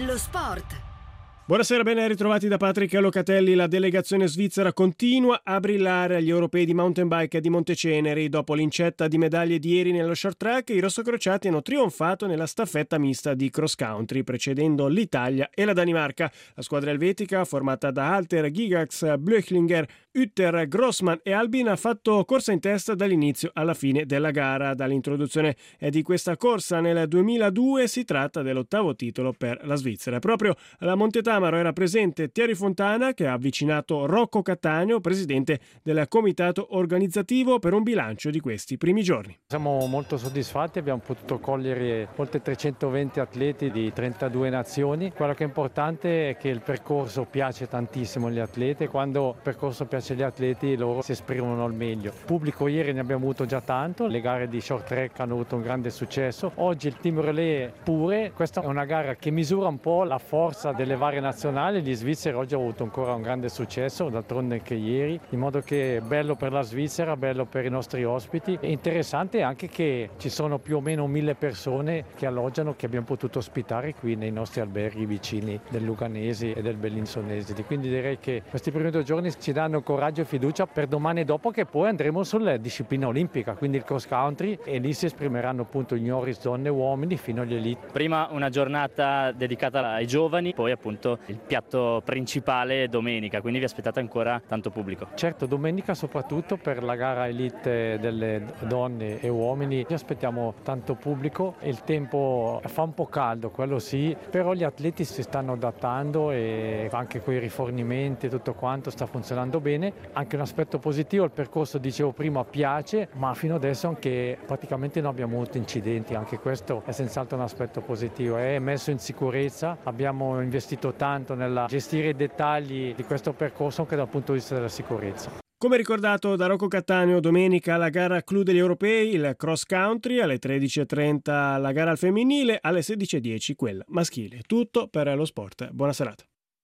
Lo sport. Buonasera, ben ritrovati da Patrick Locatelli. La delegazione svizzera continua a brillare agli europei di mountain bike di Monteceneri. Dopo l'incetta di medaglie di ieri nello short track, i rossocrociati hanno trionfato nella staffetta mista di cross country, precedendo l'Italia e la Danimarca. La squadra elvetica, formata da Halter, Gigax, Blöchlinger, Utter, Grossman e Albin, ha fatto corsa in testa dall'inizio alla fine della gara. Dall'introduzione di questa corsa nel 2002 si tratta dell'8º titolo per la Svizzera. Proprio alla Montetamaro era presente Thierry Fontana, che ha avvicinato Rocco Cattaneo, presidente del comitato organizzativo, per un bilancio di questi primi giorni. Siamo molto soddisfatti, abbiamo potuto cogliere oltre 320 atleti di 32 nazioni. Quello che è importante è che il percorso piace tantissimo agli atleti. Quando il percorso piace agli atleti, loro si esprimono al meglio. Pubblico ieri ne abbiamo avuto già tanto, le gare di short track hanno avuto un grande successo. Oggi il team relay pure. Questa è una gara che misura un po' la forza delle varie nazionali. Gli svizzeri oggi hanno avuto ancora un grande successo, d'altronde che ieri, in modo che è bello per la Svizzera, bello per i nostri ospiti. È interessante anche che ci sono più o meno 1000 persone che alloggiano, che abbiamo potuto ospitare qui nei nostri alberghi vicini del Luganesi e del Bellinzonesi. Quindi direi che questi primi 2 giorni ci danno coraggio e fiducia per domani e dopo, che poi andremo sulla disciplina olimpica, quindi il cross country, e lì si esprimeranno appunto juniores, donne e uomini fino agli elite. Prima una giornata dedicata ai giovani, poi appunto il piatto principale domenica, quindi vi aspettate ancora tanto pubblico. Certo, domenica soprattutto per la gara elite delle donne e uomini ci aspettiamo tanto pubblico. Il tempo fa un po' caldo, quello sì, però gli atleti si stanno adattando e anche con i rifornimenti e tutto quanto sta funzionando bene. Anche un aspetto positivo, il percorso, dicevo prima, piace, ma fino adesso anche praticamente non abbiamo avuto incidenti, anche questo è senz'altro un aspetto positivo. È messo in sicurezza, abbiamo investito tanto nella gestire i dettagli di questo percorso anche dal punto di vista della sicurezza. Come ricordato da Rocco Cattaneo, domenica la gara clou degli europei, il cross country, alle 13.30 la gara al femminile, alle 16.10 quella maschile. Tutto per lo sport. Buona serata.